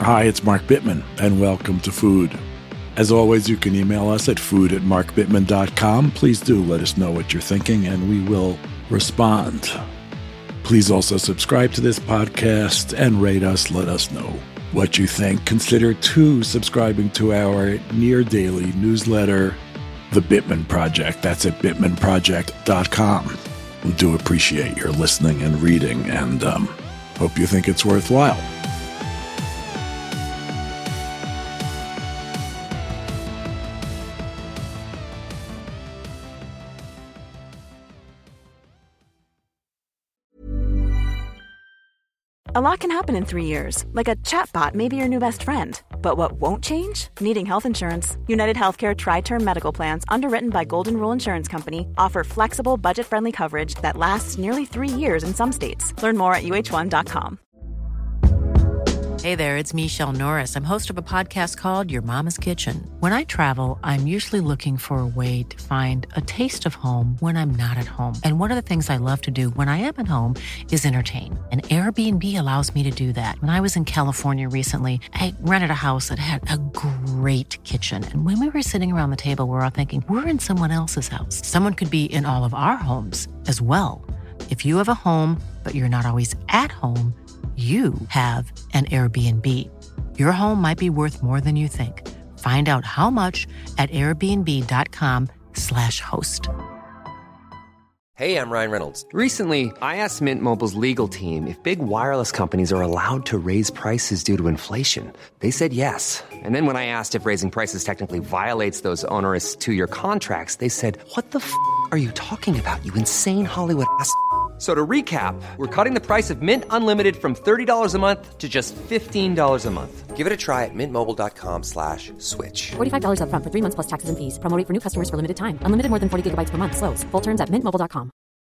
Hi, it's Mark Bittman, and welcome to Food. As always, you can email us at food@markbittman.com. Please do let us know what you're thinking, and we will respond. Please also subscribe to this podcast and rate us. Let us know what you think. Consider, too, subscribing to our near-daily newsletter, The Bittman Project. That's at bittmanproject.com. We do appreciate your listening and reading, and hope you think it's worthwhile. A lot can happen in 3 years, like a chatbot may be your new best friend. But what won't change? Needing health insurance. United Healthcare Tri-Term Medical Plans, underwritten by Golden Rule Insurance Company, offer flexible, budget-friendly coverage that lasts nearly 3 years in some states. Learn more at uh1.com. Hey there, it's Michelle Norris. I'm host of a podcast called Your Mama's Kitchen. When I travel, I'm usually looking for a way to find a taste of home when I'm not at home. And one of the things I love to do when I am at home is entertain. And Airbnb allows me to do that. When I was in California recently, I rented a house that had a great kitchen. And when we were sitting around the table, we're all thinking, we're in someone else's house. Someone could be in all of our homes as well. If you have a home, but you're not always at home, you have an Airbnb. Your home might be worth more than you think. Find out how much at airbnb.com/host. Hey, I'm Ryan Reynolds. Recently, I asked Mint Mobile's legal team if big wireless companies are allowed to raise prices due to inflation. They said yes. And then when I asked if raising prices technically violates those onerous 2-year contracts, they said, "What the f*** are you talking about, you insane Hollywood ass?" So to recap, we're cutting the price of Mint Unlimited from $30 a month to just $15 a month. Give it a try at mintmobile.com/switch. $45 up front for 3 months plus taxes and fees. Promo rate for new customers for limited time. Unlimited more than 40 gigabytes per month. Slows full terms at mintmobile.com.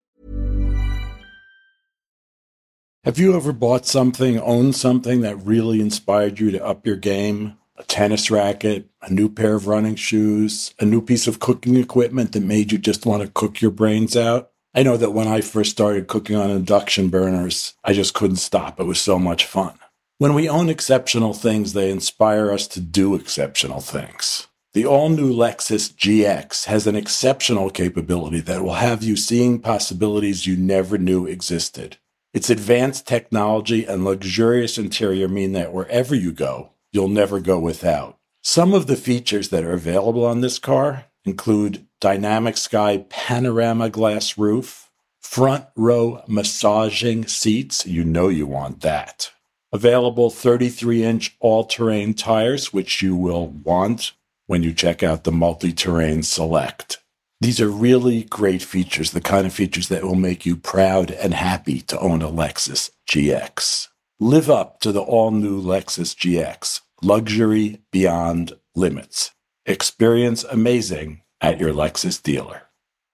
Have you ever bought something, owned something that really inspired you to up your game? A tennis racket, a new pair of running shoes, a new piece of cooking equipment that made you just want to cook your brains out? I know that when I first started cooking on induction burners, I just couldn't stop. It was so much fun. When we own exceptional things, they inspire us to do exceptional things. The all-new Lexus GX has an exceptional capability that will have you seeing possibilities you never knew existed. Its advanced technology and luxurious interior mean that wherever you go, you'll never go without. Some of the features that are available on this car include dynamic sky panorama glass roof, front row massaging seats, you know you want that. Available 33-inch all-terrain tires, which you will want when you check out the Multi-Terrain Select. These are really great features, the kind of features that will make you proud and happy to own a Lexus GX. Live up to the all-new Lexus GX, luxury beyond limits. Experience amazing at your Lexus dealer.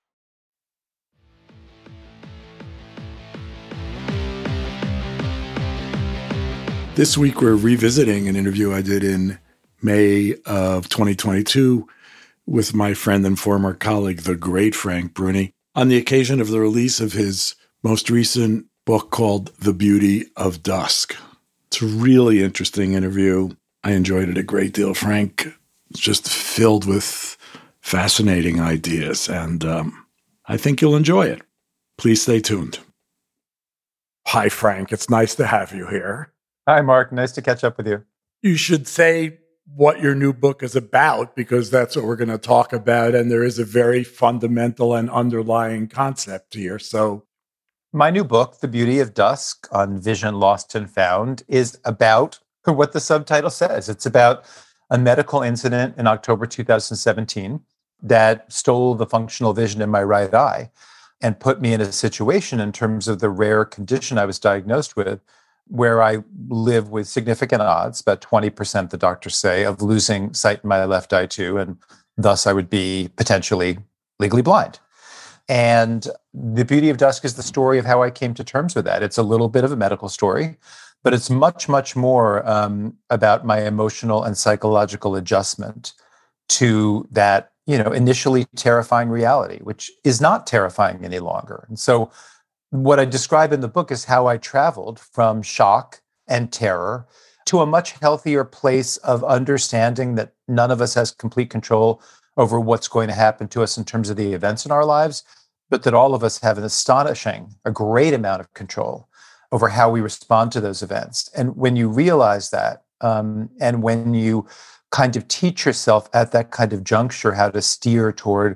This week, we're revisiting an interview I did in May of 2022 with my friend and former colleague, the great Frank Bruni, on the occasion of the release of his most recent book called The Beauty of Dusk. It's a really interesting interview. I enjoyed it a great deal. Frank is just filled with fascinating ideas, and I think you'll enjoy it. Please stay tuned. Hi, Frank. It's nice to have you here. Hi, Mark. Nice to catch up with you. You should say what your new book is about, because that's what we're going to talk about, and there is a very fundamental and underlying concept here. So, my new book, The Beauty of Dusk, on Vision Lost and Found, is about what the subtitle says. It's about a medical incident in October 2017 that stole the functional vision in my right eye and put me in a situation in terms of the rare condition I was diagnosed with, where I live with significant odds, about 20%, the doctors say, of losing sight in my left eye too, and thus I would be potentially legally blind. And The Beauty of Dusk is the story of how I came to terms with that. It's a little bit of a medical story, but it's much, much more about my emotional and psychological adjustment to that, initially terrifying reality, which is not terrifying any longer. And so what I describe in the book is how I traveled from shock and terror to a much healthier place of understanding that none of us has complete control over what's going to happen to us in terms of the events in our lives, but that all of us have a great amount of control over how we respond to those events. And when you realize that, and when you kind of teach yourself at that kind of juncture how to steer toward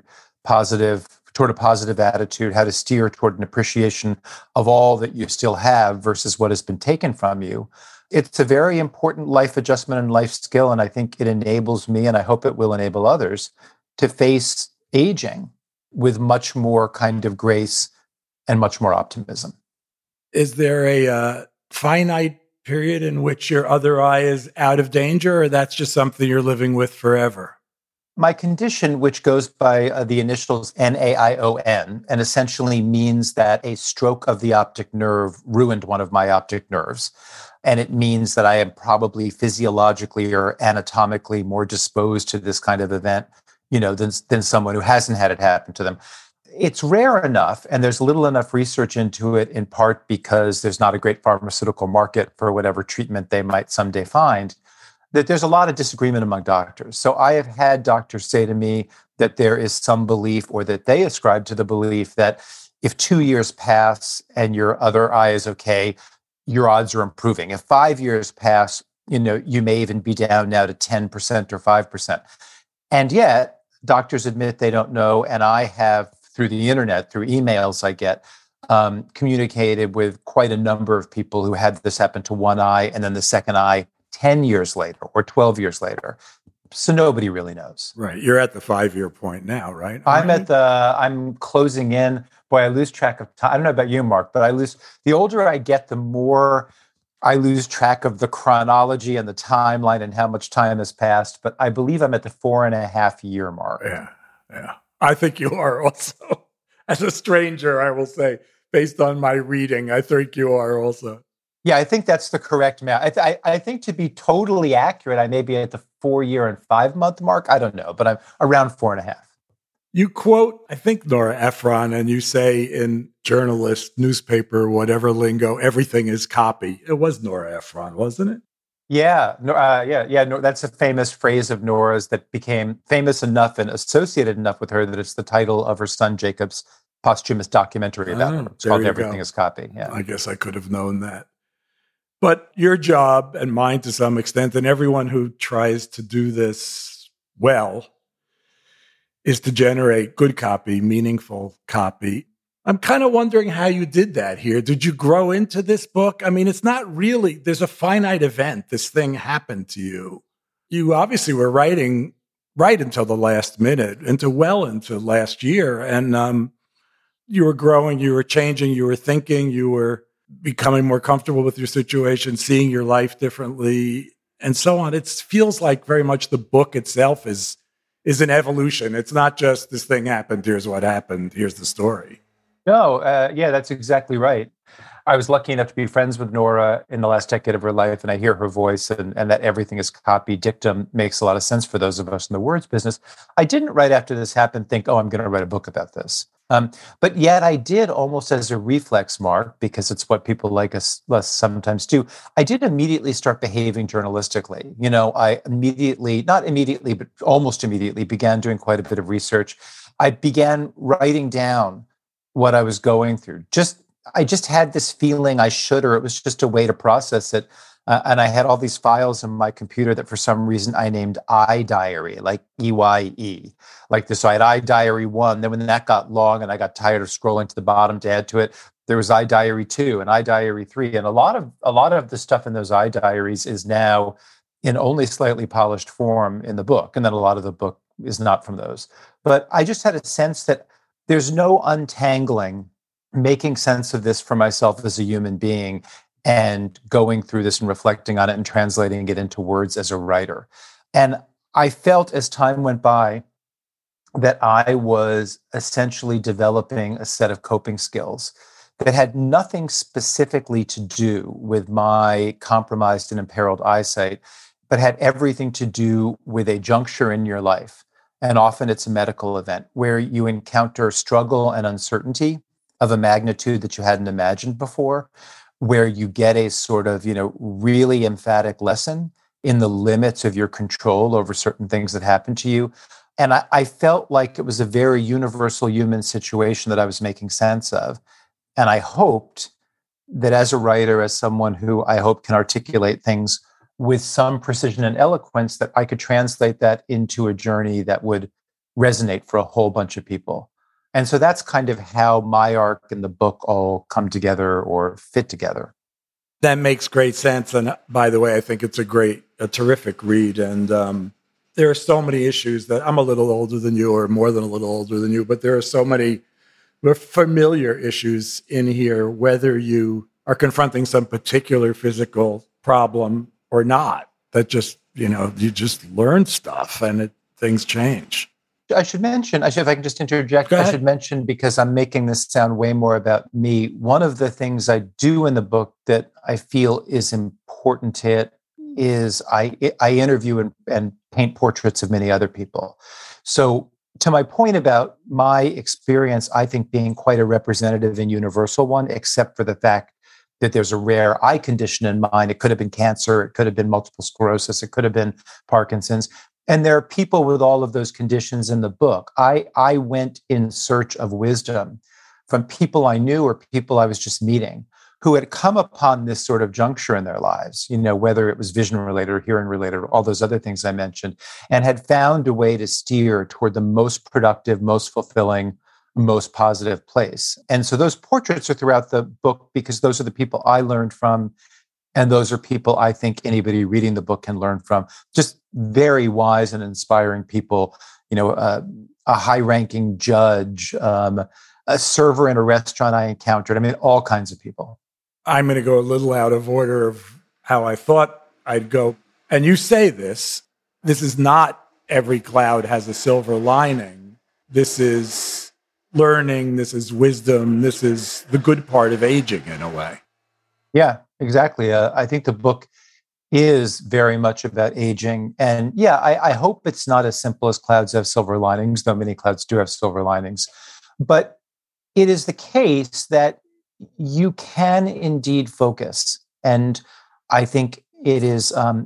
a positive attitude, how to steer toward an appreciation of all that you still have versus what has been taken from you, it's a very important life adjustment and life skill. And I think it enables me, and I hope it will enable others, to face aging with much more kind of grace and much more optimism. Is there a finite period in which your other eye is out of danger, or that's just something you're living with forever? My condition, which goes by the initials NAION, and essentially means that a stroke of the optic nerve ruined one of my optic nerves. And it means that I am probably physiologically or anatomically more disposed to this kind of event, than someone who hasn't had it happen to them. It's rare enough, and there's little enough research into it, in part because there's not a great pharmaceutical market for whatever treatment they might someday find, that there's a lot of disagreement among doctors. So I have had doctors say to me that there is some belief, or that they ascribe to the belief, that if 2 years pass and your other eye is okay, your odds are improving. If 5 years pass, you may even be down now to 10% or 5%. And yet, doctors admit they don't know, and I have, through the internet, through emails I get, communicated with quite a number of people who had this happen to one eye and then the second eye 10 years later or 12 years later. So nobody really knows. Right. You're at the 5-year point now, right? I'm closing in. Boy, I lose track of time. I don't know about you, Mark, but the older I get, the more I lose track of the chronology and the timeline and how much time has passed. But I believe I'm at the 4.5-year mark. Yeah. I think you are also. As a stranger, I will say, based on my reading, I think you are also. Yeah, I think that's the correct math. I think, to be totally accurate, I may be at the 4-year and 5-month mark. I don't know, but I'm around 4.5. You quote, I think, Nora Ephron, and you say in journalist, newspaper, whatever lingo, everything is copy. It was Nora Ephron, wasn't it? Yeah. No, that's a famous phrase of Nora's that became famous enough and associated enough with her that it's the title of her son Jacob's posthumous documentary about her. It's called Everything is Copy. Yeah. I guess I could have known that. But your job, and mine to some extent, and everyone who tries to do this well, is to generate good copy, meaningful copy. I'm kind of wondering how you did that here. Did you grow into this book? I mean, it's not really, there's a finite event. This thing happened to you. You obviously were writing right until the last minute, into last year. And you were growing, you were changing, you were thinking, you were becoming more comfortable with your situation, seeing your life differently, and so on. It feels like very much the book itself is an evolution. It's not just this thing happened, here's what happened, here's the story. No, that's exactly right. I was lucky enough to be friends with Nora in the last decade of her life, and I hear her voice, and that everything is copy dictum makes a lot of sense for those of us in the words business. I didn't, right after this happened, think, I'm going to write a book about this. But yet I did, almost as a reflex, Mark, because it's what people like us sometimes do. I did immediately start behaving journalistically. I not immediately, but almost immediately began doing quite a bit of research. I began writing down what I was going through. I just had this feeling I should, or it was just a way to process it. And I had all these files in my computer that for some reason I named iDiary, like EYE. Like this, so I had iDiary 1. Then when that got long and I got tired of scrolling to the bottom to add to it, there was iDiary 2 and iDiary 3. And a lot of the stuff in those iDiaries is now in only slightly polished form in the book. And then a lot of the book is not from those. But I just had a sense that there's no untangling, making sense of this for myself as a human being and going through this and reflecting on it and translating it into words as a writer. And I felt as time went by that I was essentially developing a set of coping skills that had nothing specifically to do with my compromised and imperiled eyesight, but had everything to do with a juncture in your life. And often it's a medical event where you encounter struggle and uncertainty of a magnitude that you hadn't imagined before, where you get a sort of, really emphatic lesson in the limits of your control over certain things that happen to you. And I felt like it was a very universal human situation that I was making sense of. And I hoped that as a writer, as someone who I hope can articulate things with some precision and eloquence, that I could translate that into a journey that would resonate for a whole bunch of people. And so that's kind of how my arc and the book all come together or fit together. That makes great sense. And by the way, I think it's a terrific read. And there are so many issues that I'm a little older than you, or more than a little older than you, but there are so many familiar issues in here, whether you are confronting some particular physical problem or not, that just, you just learn stuff and things change. I should mention, if I can just interject, I should mention, because I'm making this sound way more about me, one of the things I do in the book that I feel is important to it is I interview and paint portraits of many other people. So to my point about my experience, I think being quite a representative and universal one, except for the fact that there's a rare eye condition in mind. It could have been cancer, it could have been multiple sclerosis, it could have been Parkinson's. And there are people with all of those conditions in the book. I went in search of wisdom from people I knew or people I was just meeting who had come upon this sort of juncture in their lives, whether it was vision related or hearing related or all those other things I mentioned, and had found a way to steer toward the most productive, most fulfilling, most positive place. And so those portraits are throughout the book because those are the people I learned from. And those are people I think anybody reading the book can learn from. Just very wise and inspiring people, a high-ranking judge, a server in a restaurant I encountered. I mean, all kinds of people. I'm going to go a little out of order of how I thought I'd go. And you say this is not every cloud has a silver lining. This is learning. This is wisdom. This is the good part of aging in a way. Yeah, exactly. I think the book is very much about aging. And yeah, I hope it's not as simple as clouds have silver linings, though many clouds do have silver linings. But it is the case that you can indeed focus. And I think it is a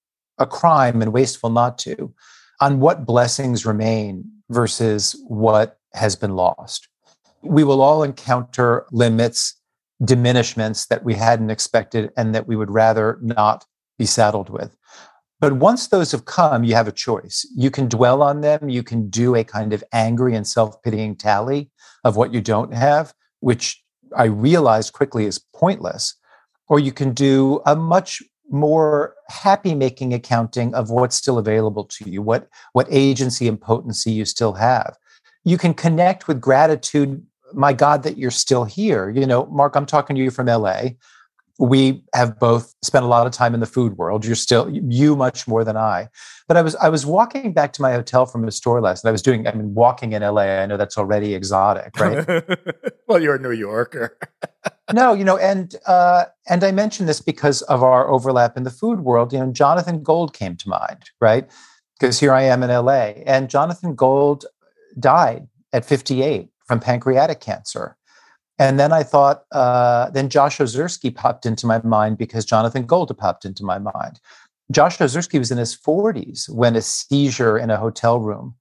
crime and wasteful not to, on what blessings remain versus what has been lost. We will all encounter limits, diminishments that we hadn't expected and that we would rather not be saddled with. But once those have come, you have a choice. You can dwell on them. You can do a kind of angry and self-pitying tally of what you don't have, which I realized quickly is pointless. Or you can do a much more happy-making accounting of what's still available to you, what agency and potency you still have. You can connect with gratitude. My God, that you're still here. Mark, I'm talking to you from LA. We have both spent a lot of time in the food world. You much more than I. But I was walking back to my hotel from a store last night. Walking in LA. I know that's already exotic, right? Well, you're a New Yorker. No, and I mention this because of our overlap in the food world. Jonathan Gold came to mind, right? Because here I am in LA, and Jonathan Gold died at 58. From pancreatic cancer. And then I thought, then Josh Ozersky popped into my mind because Jonathan Gold popped into my mind. Josh Ozersky was in his 40s when a seizure in a hotel room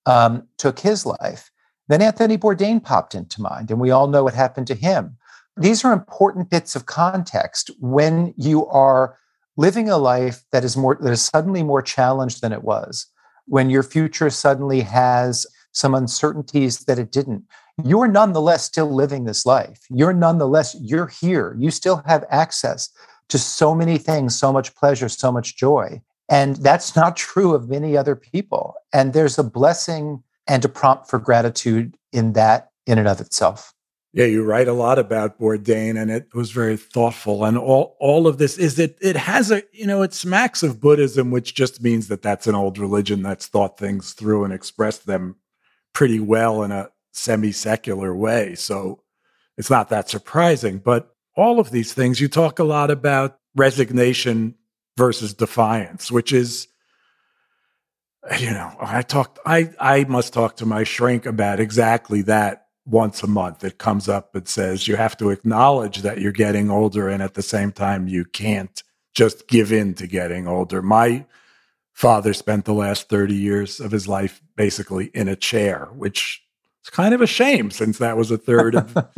took his life. Then Anthony Bourdain popped into mind, and we all know what happened to him. These are important bits of context when you are living a life that is suddenly more challenged than it was, when your future suddenly has some uncertainties that it didn't. You're nonetheless still living this life. You're here. You still have access to so many things, so much pleasure, so much joy. And that's not true of many other people. And there's a blessing and a prompt for gratitude in that in and of itself. Yeah, you write a lot about Bourdain, and it was very thoughtful. And all of this is it has it smacks of Buddhism, which just means that that's an old religion that's thought things through and expressed them pretty well in a semi-secular way. So it's not that surprising. But all of these things, you talk a lot about resignation versus defiance, which is, I must talk to my shrink about exactly that once a month. It comes up and says you have to acknowledge that you're getting older, and at the same time, you can't just give in to getting older. My father spent the last 30 years of his life basically in a chair, which is kind of a shame since that was a third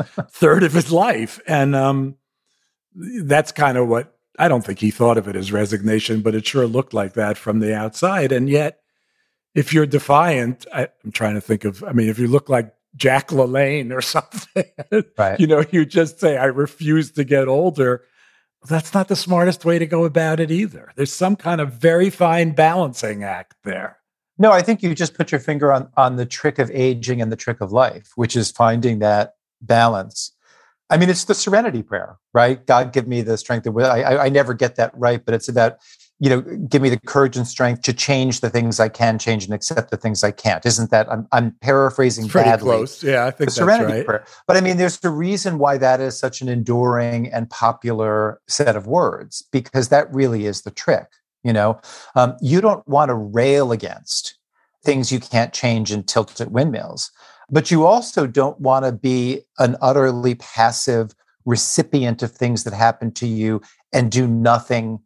of his life. And that's kind of what, I don't think he thought of it as resignation, but it sure looked like that from the outside. And yet, if you're defiant, I'm trying to think of, if you look like Jack LaLanne or something, right. You just say, I refuse to get older. That's not the smartest way to go about it either. There's some kind of very fine balancing act there. No, I think you just put your finger on the trick of aging and the trick of life, which is finding that balance. It's the serenity prayer, right? God, give me the strength. I never get that right, but it's about, give me the courage and strength to change the things I can change and accept the things I can't. Isn't that, I'm paraphrasing it's pretty badly. Close. Yeah, I think the serenity prayer. But there's a reason why that is such an enduring and popular set of words, because that really is the trick. You don't want to rail against things you can't change and tilt at windmills. But you also don't want to be an utterly passive recipient of things that happen to you and do nothing,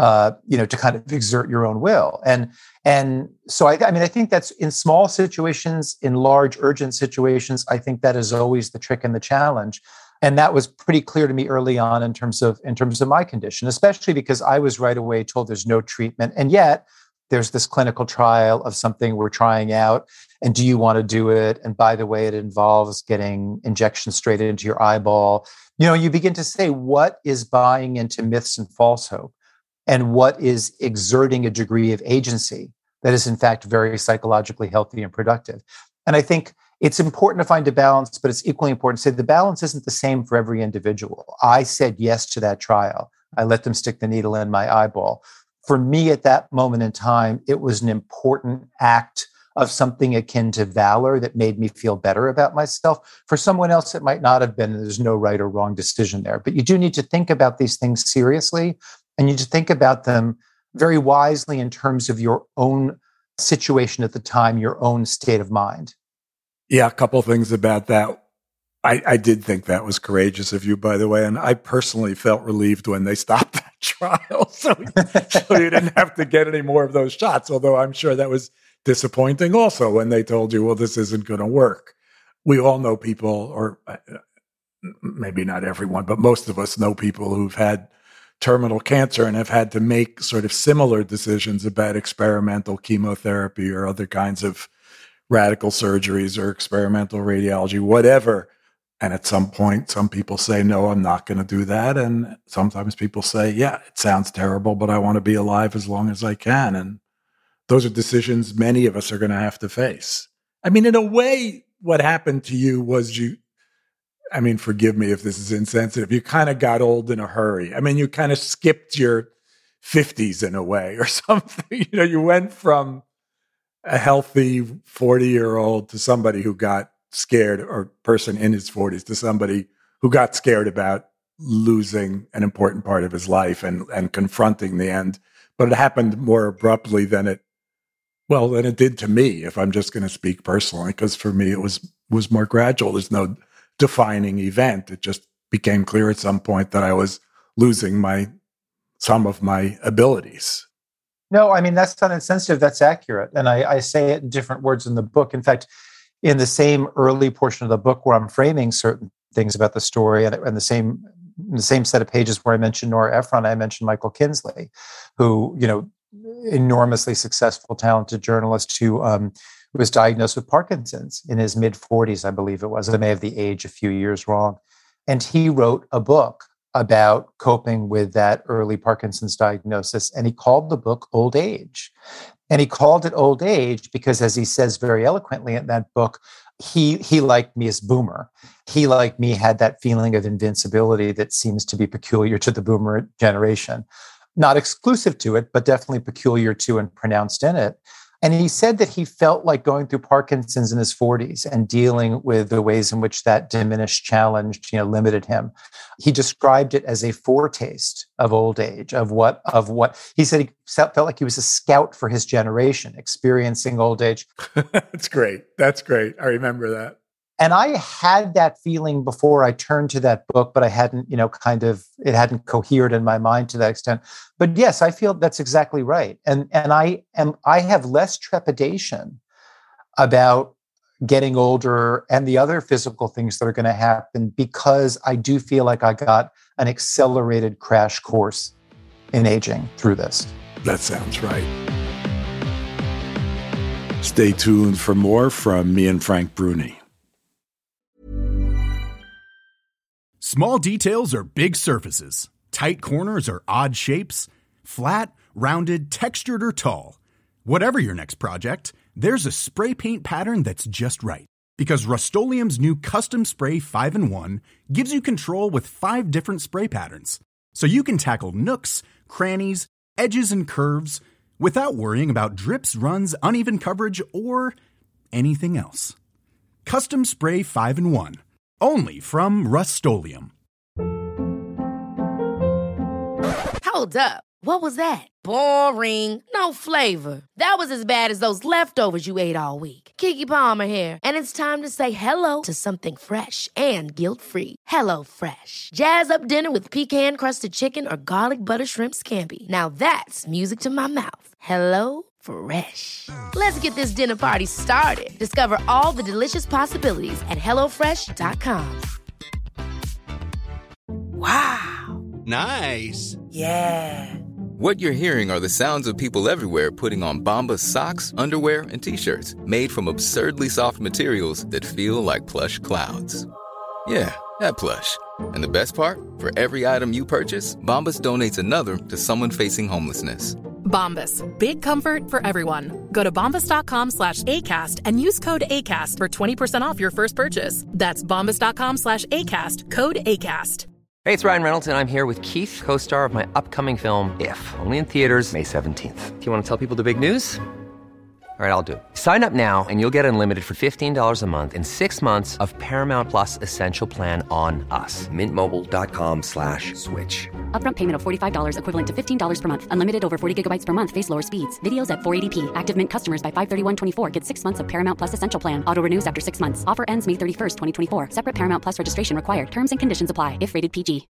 to kind of exert your own will. And so I think that's in small situations, in large urgent situations, I think that is always the trick and the challenge. And that was pretty clear to me early on in terms of my condition, especially because I was right away told there's no treatment. And yet there's this clinical trial of something we're trying out. And do you want to do it? And by the way, it involves getting injections straight into your eyeball. You begin to say, what is buying into myths and false hope? And what is exerting a degree of agency that is, in fact, very psychologically healthy and productive? And I think it's important to find a balance, but it's equally important to say the balance isn't the same for every individual. I said yes to that trial. I let them stick the needle in my eyeball. For me, at that moment in time, it was an important act of something akin to valor that made me feel better about myself. For someone else, it might not have been. There's no right or wrong decision there. But you do need to think about these things seriously, and you need to think about them very wisely in terms of your own situation at the time, your own state of mind. Yeah, a couple of things about that. I did think that was courageous of you, by the way, and I personally felt relieved when they stopped that trial, so you didn't have to get any more of those shots, although I'm sure that was disappointing also when they told you, well, this isn't going to work. We all know people, or maybe not everyone, but most of us know people who've had terminal cancer and have had to make sort of similar decisions about experimental chemotherapy or other kinds of radical surgeries or experimental radiology, whatever. And at some point, some people say, no, I'm not going to do that. And sometimes people say, yeah, it sounds terrible, but I want to be alive as long as I can. And those are decisions many of us are going to have to face. In a way, what happened to you was forgive me if this is insensitive, you kind of got old in a hurry. You kind of skipped your 50s in a way or something. You went from a healthy 40-year-old to somebody who got scared, or person in his 40s to somebody who got scared about losing an important part of his life and confronting the end. But it happened more abruptly than it did to me, if I'm just going to speak personally, because for me it was more gradual. There's no defining event. It just became clear at some point that I was losing some of my abilities. No, that's not insensitive. That's accurate. And I say it in different words in the book. In fact, in the same early portion of the book where I'm framing certain things about the story, and the same set of pages where I mentioned Nora Ephron, I mentioned Michael Kinsley, who, enormously successful, talented journalist who was diagnosed with Parkinson's in his mid-40s, I believe it was. I may have the age a few years wrong. And he wrote a book about coping with that early Parkinson's diagnosis. And he called the book Old Age. And he called it Old Age because, as he says very eloquently in that book, he like me as boomer. He, like me, had that feeling of invincibility that seems to be peculiar to the boomer generation. Not exclusive to it, but definitely peculiar to and pronounced in it. And he said that he felt like going through Parkinson's in his 40s and dealing with the ways in which that diminished, challenged, limited him. He described it as a foretaste of old age, of what he said. He felt like he was a scout for his generation, experiencing old age. That's great. I remember that. And I had that feeling before I turned to that book, but I hadn't, it hadn't cohered in my mind to that extent. But yes, I feel that's exactly right. And I have less trepidation about getting older and the other physical things that are going to happen, because I do feel like I got an accelerated crash course in aging through this. That sounds right. Stay tuned for more from me and Frank Bruni. Small details are big surfaces. Tight corners are odd shapes. Flat, rounded, textured, or tall. Whatever your next project, there's a spray paint pattern that's just right. Because Rust-Oleum's new Custom Spray 5-in-1 gives you control with 5 different spray patterns. So you can tackle nooks, crannies, edges, and curves without worrying about drips, runs, uneven coverage, or anything else. Custom Spray 5-in-1. Only from Rust-Oleum. Hold up. What was that? Boring. No flavor. That was as bad as those leftovers you ate all week. Keke Palmer here. And it's time to say hello to something fresh and guilt-free. Hello Fresh. Jazz up dinner with pecan-crusted chicken or garlic butter shrimp scampi. Now that's music to my mouth. Hello Fresh. Let's get this dinner party started. Discover all the delicious possibilities at HelloFresh.com. Wow. Nice. Yeah. What you're hearing are the sounds of people everywhere putting on Bombas socks, underwear, and T-shirts made from absurdly soft materials that feel like plush clouds. Yeah, that plush. And the best part? For every item you purchase, Bombas donates another to someone facing homelessness. Bombas. Big comfort for everyone. Go to bombas.com/ACAST and use code ACAST for 20% off your first purchase. That's bombas.com/ACAST. Code ACAST. Hey, it's Ryan Reynolds, and I'm here with Keith, co-star of my upcoming film, If, only in theaters May 17th. Do you want to tell people the big news? All right, I'll do it. Sign up now and you'll get unlimited for $15 a month and 6 months of Paramount Plus Essential Plan on us. MintMobile.com/switch. Upfront payment of $45 equivalent to $15 per month. Unlimited over 40 gigabytes per month. Face lower speeds. Videos at 480p. Active Mint customers by 531.24 get 6 months of Paramount Plus Essential Plan. Auto renews after 6 months. Offer ends May 31st, 2024. Separate Paramount Plus registration required. Terms and conditions apply if rated PG.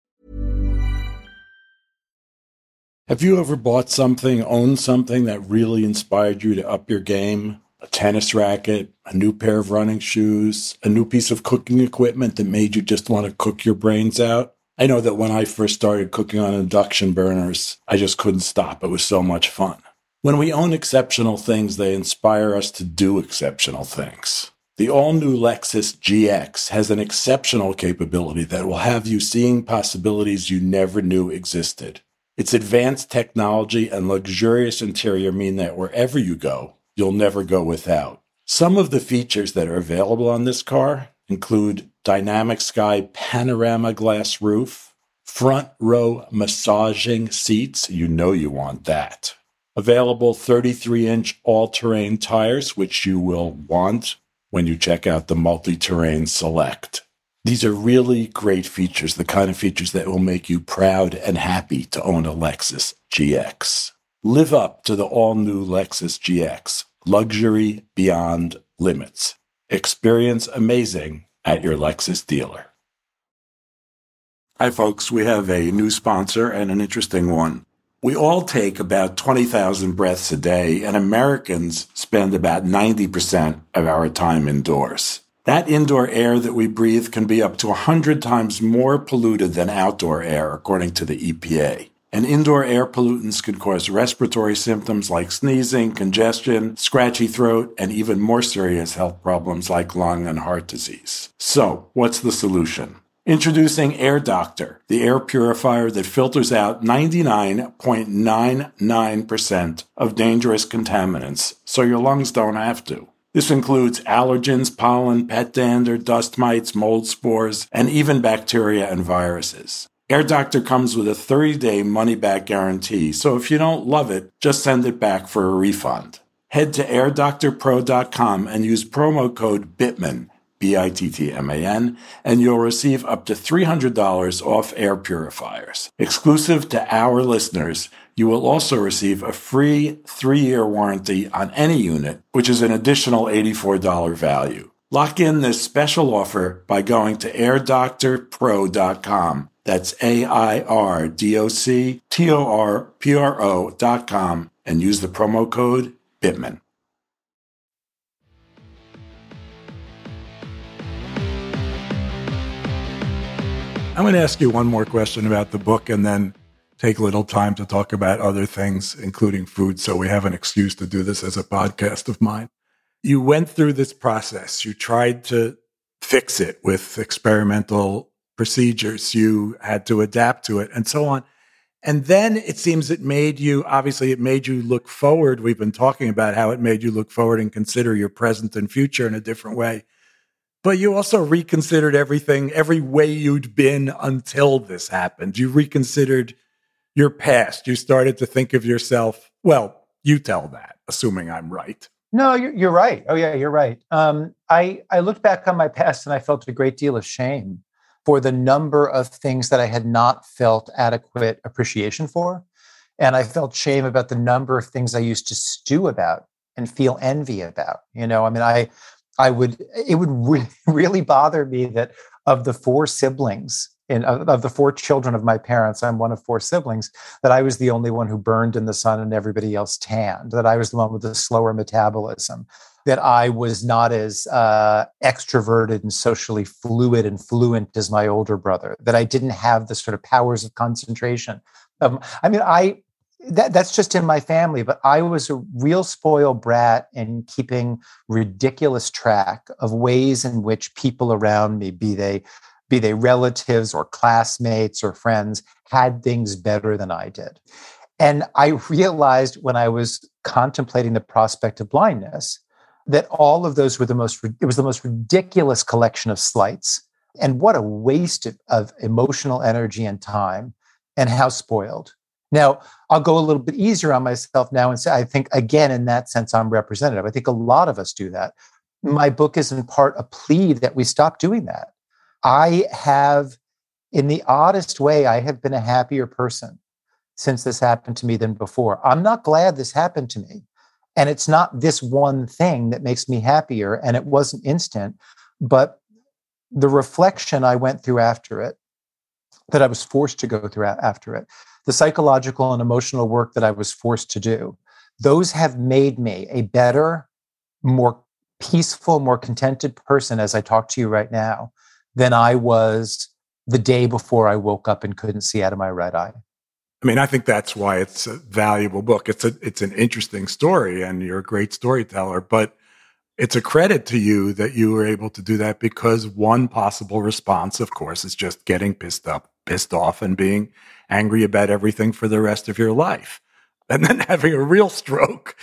Have you ever bought something, owned something that really inspired you to up your game? A tennis racket, a new pair of running shoes, a new piece of cooking equipment that made you just want to cook your brains out? I know that when I first started cooking on induction burners, I just couldn't stop. It was so much fun. When we own exceptional things, they inspire us to do exceptional things. The all-new Lexus GX has an exceptional capability that will have you seeing possibilities you never knew existed. Its advanced technology and luxurious interior mean that wherever you go, you'll never go without. Some of the features that are available on this car include dynamic sky panorama glass roof, front row massaging seats, you know you want that. Available 33-inch all-terrain tires, which you will want when you check out the Multi-Terrain Select. These are really great features, the kind of features that will make you proud and happy to own a Lexus GX. Live up to the all-new Lexus GX. Luxury beyond limits. Experience amazing at your Lexus dealer. Hi, folks. We have a new sponsor and an interesting one. We all take about 20,000 breaths a day, and Americans spend about 90% of our time indoors. That indoor air that we breathe can be up to 100 times more polluted than outdoor air, according to the EPA. And indoor air pollutants can cause respiratory symptoms like sneezing, congestion, scratchy throat, and even more serious health problems like lung and heart disease. So, what's the solution? Introducing Air Doctor, the air purifier that filters out 99.99% of dangerous contaminants, so your lungs don't have to. This includes allergens, pollen, pet dander, dust mites, mold spores, and even bacteria and viruses. Air Doctor comes with a 30-day money-back guarantee, so if you don't love it, just send it back for a refund. Head to airdoctorpro.com and use promo code BITTMAN, BITTMAN, and you'll receive up to $300 off air purifiers. Exclusive to our listeners, you will also receive a free 3-year warranty on any unit, which is an additional $84 value. Lock in this special offer by going to airdoctorpro.com. That's AIRDOCTORPRO.com and use the promo code BITMAN. I'm going to ask you one more question about the book and then take a little time to talk about other things, including food, so we have an excuse to do this as a podcast of mine. You went through this process. You tried to fix it with experimental procedures. You had to adapt to it and so on. And then it seems it made you look forward. We've been talking about how it made you look forward and consider your present and future in a different way. But you also reconsidered everything, every way you'd been until this happened. You reconsidered your past. You started to think of yourself, well, you tell that, assuming I'm right. No, you're right. Oh, yeah, you're right. I looked back on my past and I felt a great deal of shame for the number of things that I had not felt adequate appreciation for. And I felt shame about the number of things I used to stew about and feel envy about. You know, I mean, it would really bother me that of the four siblings, of the four children of my parents, I'm one of four siblings, that I was the only one who burned in the sun and everybody else tanned, that I was the one with the slower metabolism, that I was not as extroverted and socially fluid and fluent as my older brother, that I didn't have the sort of powers of concentration. That's just in my family, but I was a real spoiled brat in keeping ridiculous track of ways in which people around me, be they relatives or classmates or friends, had things better than I did. And I realized when I was contemplating the prospect of blindness that all of those were it was the most ridiculous collection of slights. And what a waste of emotional energy and time, and how spoiled. Now, I'll go a little bit easier on myself now and say, I think, again, in that sense, I'm representative. I think a lot of us do that. My book is in part a plea that we stop doing that. I have, in the oddest way, I have been a happier person since this happened to me than before. I'm not glad this happened to me. And it's not this one thing that makes me happier. And it wasn't instant, but the reflection I went through after it, that I was forced to go through after it, the psychological and emotional work that I was forced to do, those have made me a better, more peaceful, more contented person as I talk to you right now than I was the day before I woke up and couldn't see out of my right eye. I mean, I think that's why it's a valuable book. It's an interesting story, and you're a great storyteller, but it's a credit to you that you were able to do that, because one possible response, of course, is just getting pissed off and being angry about everything for the rest of your life, and then having a real stroke.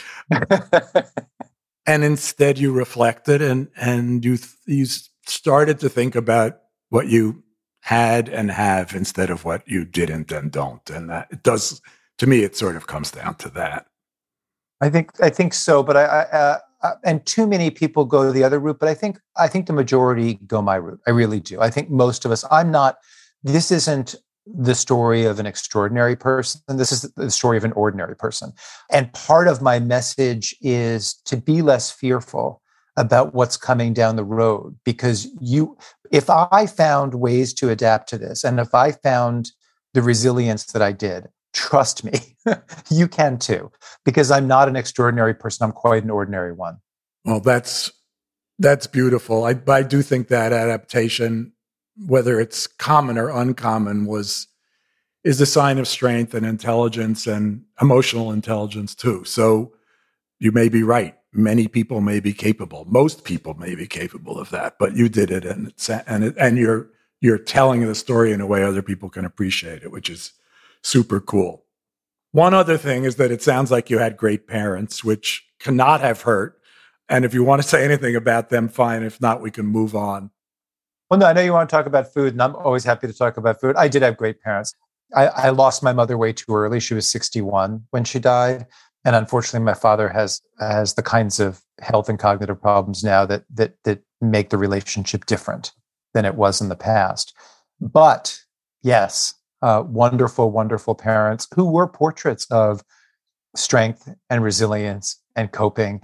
And instead you reflected and you started to think about what you had and have instead of what you didn't and don't. And that it does, to me, it sort of comes down to that. I think so, but and too many people go the other route, but I think the majority go my route. I really do. I think most of us, this isn't the story of an extraordinary person. This is the story of an ordinary person. And part of my message is to be less fearful about what's coming down the road, because if I found ways to adapt to this, and if I found the resilience that I did, trust me, you can too, because I'm not an extraordinary person. I'm quite an ordinary one. Well, that's beautiful. I do think that adaptation, whether it's common or uncommon, is a sign of strength and intelligence and emotional intelligence too. So you may be right. Many people may be capable. Most people may be capable of that, but you did it, and you're telling the story in a way other people can appreciate it, which is super cool. One other thing is that it sounds like you had great parents, which cannot have hurt. And if you want to say anything about them, fine. If not, we can move on. Well, no, I know you want to talk about food, and I'm always happy to talk about food. I did have great parents. I lost my mother way too early. She was 61 when she died. And unfortunately, my father has the kinds of health and cognitive problems now that make the relationship different than it was in the past. But yes, wonderful, wonderful parents who were portraits of strength and resilience and coping.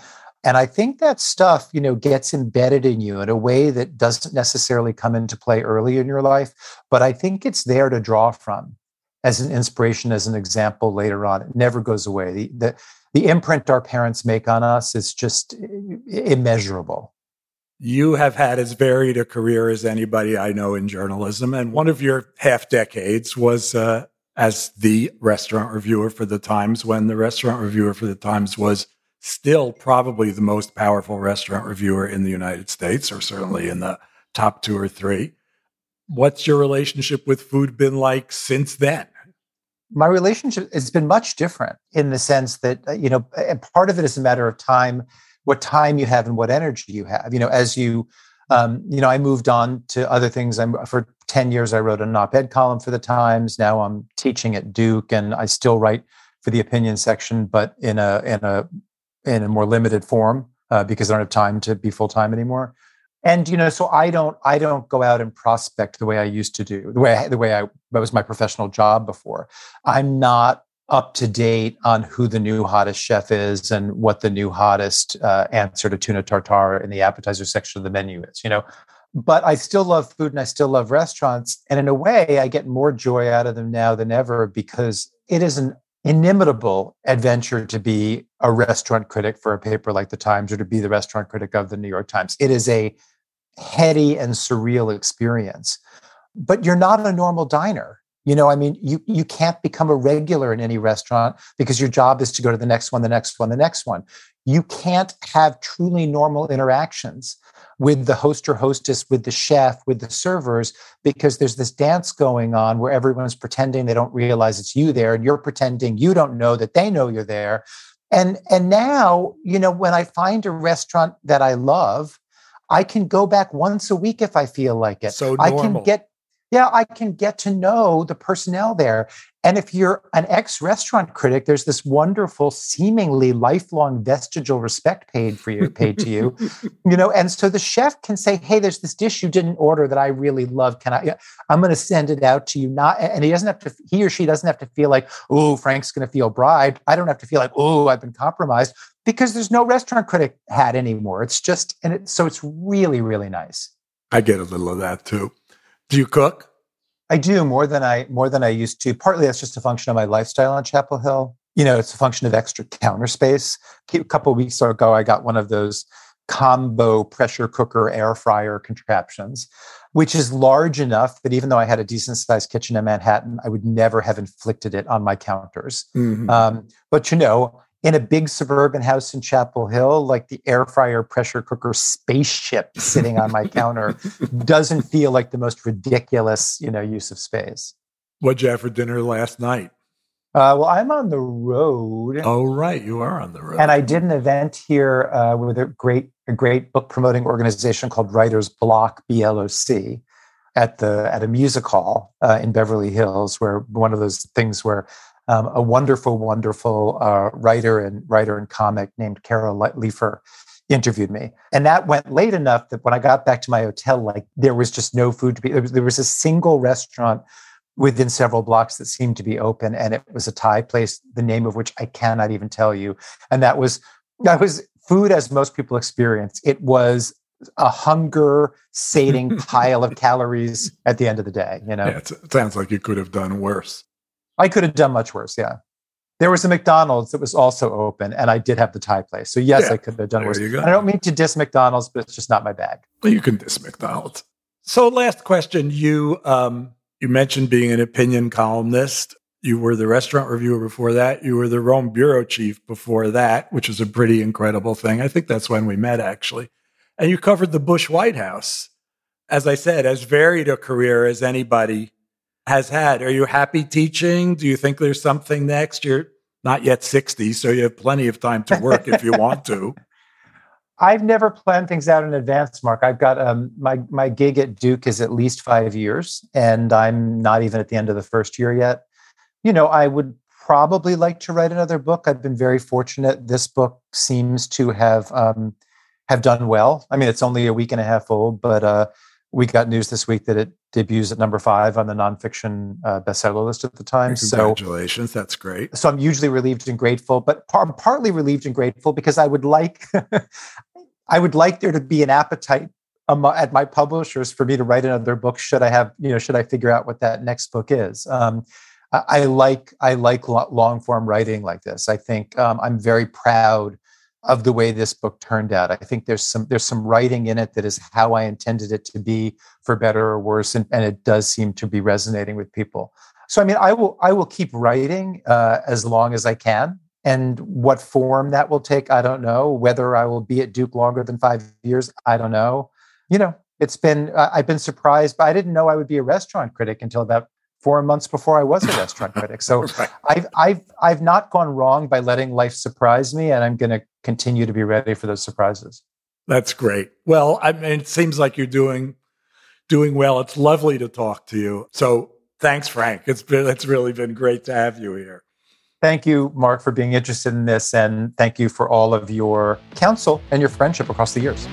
And I think that stuff, gets embedded in you in a way that doesn't necessarily come into play early in your life, but I think it's there to draw from as an inspiration, as an example later on. It never goes away. The imprint our parents make on us is just immeasurable. You have had as varied a career as anybody I know in journalism, and one of your half decades was as the restaurant reviewer for the Times, when the restaurant reviewer for the Times was still probably the most powerful restaurant reviewer in the United States, or certainly in the top 2 or 3. What's your relationship with food been like since then? My relationship has been much different in the sense that, and part of it is a matter of time, what time you have and what energy you have. As I moved on to other things. For 10 years, I wrote an op-ed column for the Times. Now I'm teaching at Duke, and I still write for the opinion section, but in a more limited form because I don't have time to be full time anymore. And so I don't go out and prospect the way I used to do. That was my professional job before. I'm not up to date on who the new hottest chef is and what the new hottest answer to tuna tartare in the appetizer section of the menu is. But I still love food and I still love restaurants. And in a way, I get more joy out of them now than ever because it is an inimitable adventure to be a restaurant critic for a paper like the Times or to be the restaurant critic of the New York Times. It is a heady and surreal experience. But you're not a normal diner. You can't become a regular in any restaurant because your job is to go to the next one, the next one, the next one. You can't have truly normal interactions with the host or hostess, with the chef, with the servers, because there's this dance going on where everyone's pretending they don't realize it's you there, and you're pretending you don't know that they know you're there. And now, when I find a restaurant that I love, I can go back once a week if I feel like it. So normal. I can get to know the personnel there. And if you're an ex-restaurant critic, there's this wonderful, seemingly lifelong vestigial respect paid to you, and so the chef can say, hey, there's this dish you didn't order that I really love. I'm going to send it out to you. And he or she doesn't have to feel like, oh, Frank's going to feel bribed. I don't have to feel like, oh, I've been compromised, because there's no restaurant critic hat anymore. So it's really, really nice. I get a little of that too. Do you cook? I do more than I used to. Partly that's just a function of my lifestyle on Chapel Hill. It's a function of extra counter space. A couple of weeks ago, I got one of those combo pressure cooker air fryer contraptions, which is large enough that even though I had a decent sized kitchen in Manhattan, I would never have inflicted it on my counters. Mm-hmm. But in a big suburban house in Chapel Hill, like the air fryer pressure cooker spaceship sitting on my counter doesn't feel like the most ridiculous, use of space. What'd you have for dinner last night? Well, I'm on the road. Oh, right. You are on the road. And I did an event here with a great book promoting organization called Writer's Block, BLOC, at a music hall in Beverly Hills, where one of those things where a wonderful writer and comic named Carol Leifer interviewed me. And that went late enough that when I got back to my hotel, there was just no food to be. There was a single restaurant within several blocks that seemed to be open, and it was a Thai place, the name of which I cannot even tell you. And that was food as most people experience. It was a hunger-sating pile of calories at the end of the day. Yeah, it sounds like you could have done worse. I could have done much worse, yeah. There was a McDonald's that was also open, and I did have the Thai place. So yes, I could have done worse. And I don't mean to diss McDonald's, but it's just not my bag. Well, you can diss McDonald's. So last question, you mentioned being an opinion columnist. You were the restaurant reviewer before that. You were the Rome bureau chief before that, which is a pretty incredible thing. I think that's when we met, actually. And you covered the Bush White House. As I said, as varied a career as anybody has had. Are you happy teaching? Do you think there's something next? You're not yet 60, so you have plenty of time to work if you want to. I've never planned things out in advance, Mark. I've got my gig at Duke is at least 5 years, and I'm not even at the end of the first year yet. I would probably like to write another book. I've been very fortunate. This book seems to have done well. I mean, it's only a week and a half old, but we got news this week that it debuts at number 5 on the nonfiction bestseller list at the time. Congratulations. That's great. So I'm hugely relieved and grateful, but I'm partly relieved and grateful because I would like there to be an appetite at my publishers for me to write another book. Should I figure out what that next book is? I like long form writing like this. I think I'm very proud of the way this book turned out. I think there's some writing in it that is how I intended it to be, for better or worse, and it does seem to be resonating with people. So I mean, I will keep writing as long as I can, and what form that will take, I don't know. Whether I will be at Duke longer than 5 years, I don't know. It's been I've been surprised, but I didn't know I would be a restaurant critic until about 4 months before I was a restaurant critic. So right. I've not gone wrong by letting life surprise me, and I'm going to continue to be ready for those surprises. That's great. Well, I mean, it seems like you're doing well. It's lovely to talk to you. So thanks, Frank. It's really been great to have you here. Thank you, Mark, for being interested in this, and thank you for all of your counsel and your friendship across the years.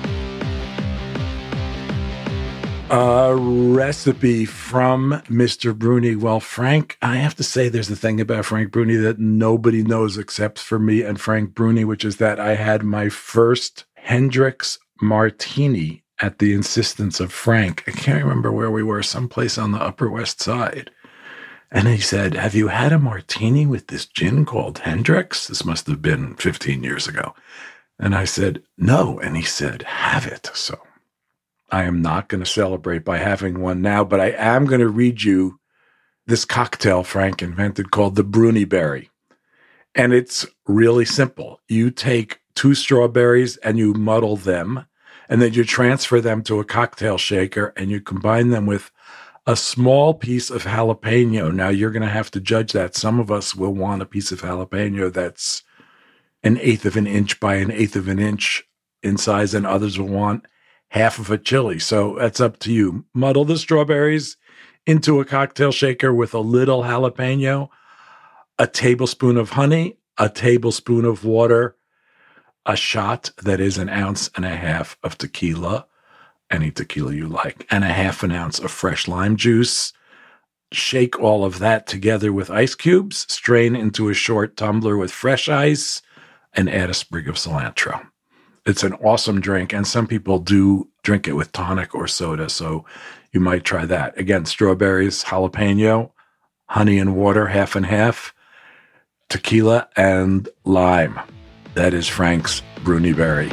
A recipe from Mr. Bruni. Well, Frank, I have to say there's a thing about Frank Bruni that nobody knows except for me and Frank Bruni, which is that I had my first Hendrick's Martini at the insistence of Frank. I can't remember where we were, someplace on the Upper West Side. And he said, "Have you had a martini with this gin called Hendrick's?" This must have been 15 years ago. And I said, "No." And he said, "Have it." So I am not going to celebrate by having one now, but I am going to read you this cocktail Frank invented called the Bruni Berry. And it's really simple. You take 2 strawberries and you muddle them, and then you transfer them to a cocktail shaker and you combine them with a small piece of jalapeno. Now, you're going to have to judge that. Some of us will want a piece of jalapeno that's 1/8 of an inch by 1/8 of an inch in size, and others will want half of a chili. So that's up to you. Muddle the strawberries into a cocktail shaker with a little jalapeno, a tablespoon of honey, a tablespoon of water, a shot that is 1.5 ounces of tequila, any tequila you like, and 1/2 ounce of fresh lime juice. Shake all of that together with ice cubes, strain into a short tumbler with fresh ice, and add a sprig of cilantro. It's an awesome drink, and some people do drink it with tonic or soda, so you might try that. Again, strawberries, jalapeno, honey and water, 1/2 and 1/2, tequila, and lime. That is Frank's Bruni Berry.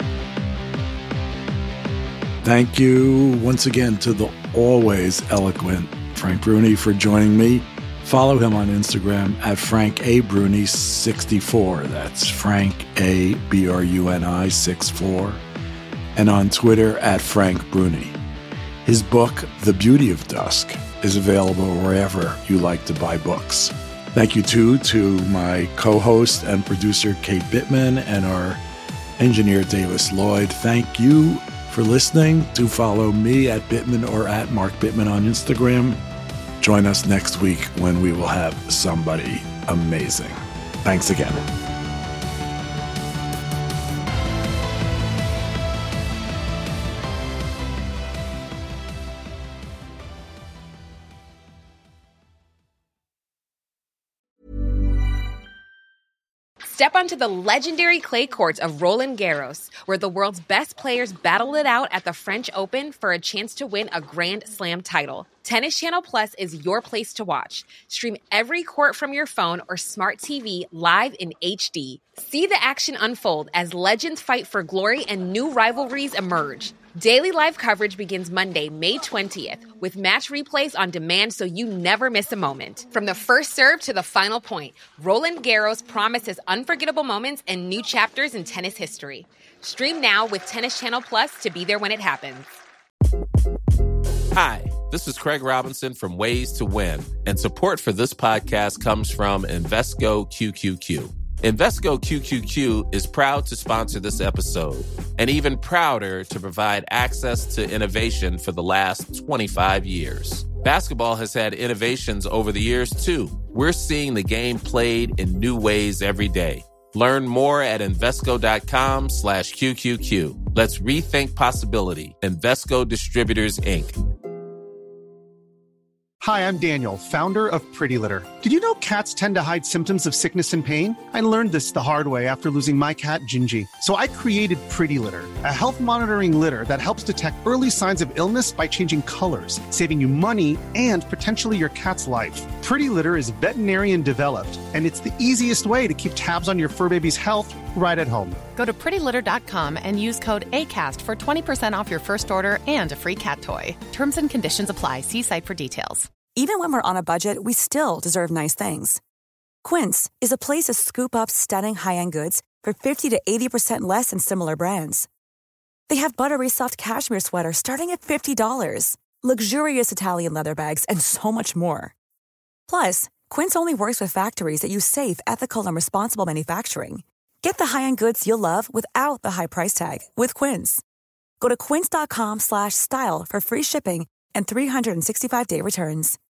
Thank you once again to the always eloquent Frank Bruni for joining me. Follow him on Instagram at Frank A. Bruni 64. That's Frank A. Bruni 64. And on Twitter at Frank Bruni. His book, The Beauty of Dusk, is available wherever you like to buy books. Thank you, too, to my co-host and producer, Kate Bittman, and our engineer, Davis Lloyd. Thank you for listening. Do follow me at Bittman or at Mark Bittman on Instagram. Join us next week when we will have somebody amazing. Thanks again. Step onto the legendary clay courts of Roland Garros, where the world's best players battle it out at the French Open for a chance to win a Grand Slam title. Tennis Channel Plus is your place to watch. Stream every court from your phone or smart TV live in HD. See the action unfold as legends fight for glory and new rivalries emerge. Daily live coverage begins Monday, May 20th, with match replays on demand so you never miss a moment. From the first serve to the final point, Roland Garros promises unforgettable moments and new chapters in tennis history. Stream now with Tennis Channel Plus to be there when it happens. Hi, this is Craig Robinson from Ways to Win, and support for this podcast comes from Invesco QQQ. Invesco QQQ is proud to sponsor this episode, and even prouder to provide access to innovation for the last 25 years. Basketball has had innovations over the years, too. We're seeing the game played in new ways every day. Learn more at Invesco.com/QQQ. Let's rethink possibility. Invesco Distributors, Inc. Hi, I'm Daniel, founder of Pretty Litter. Did you know cats tend to hide symptoms of sickness and pain? I learned this the hard way after losing my cat, Gingy. So I created Pretty Litter, a health monitoring litter that helps detect early signs of illness by changing colors, saving you money and potentially your cat's life. Pretty Litter is veterinarian developed, and it's the easiest way to keep tabs on your fur baby's health right at home. Go to prettylitter.com and use code ACAST for 20% off your first order and a free cat toy. Terms and conditions apply. See site for details. Even when we're on a budget, we still deserve nice things. Quince is a place to scoop up stunning high-end goods for 50 to 80% less than similar brands. They have buttery soft cashmere sweaters starting at $50, luxurious Italian leather bags, and so much more. Plus, Quince only works with factories that use safe, ethical, and responsible manufacturing. Get the high-end goods you'll love without the high price tag with Quince. Go to quince.com/style for free shipping and 365-day returns.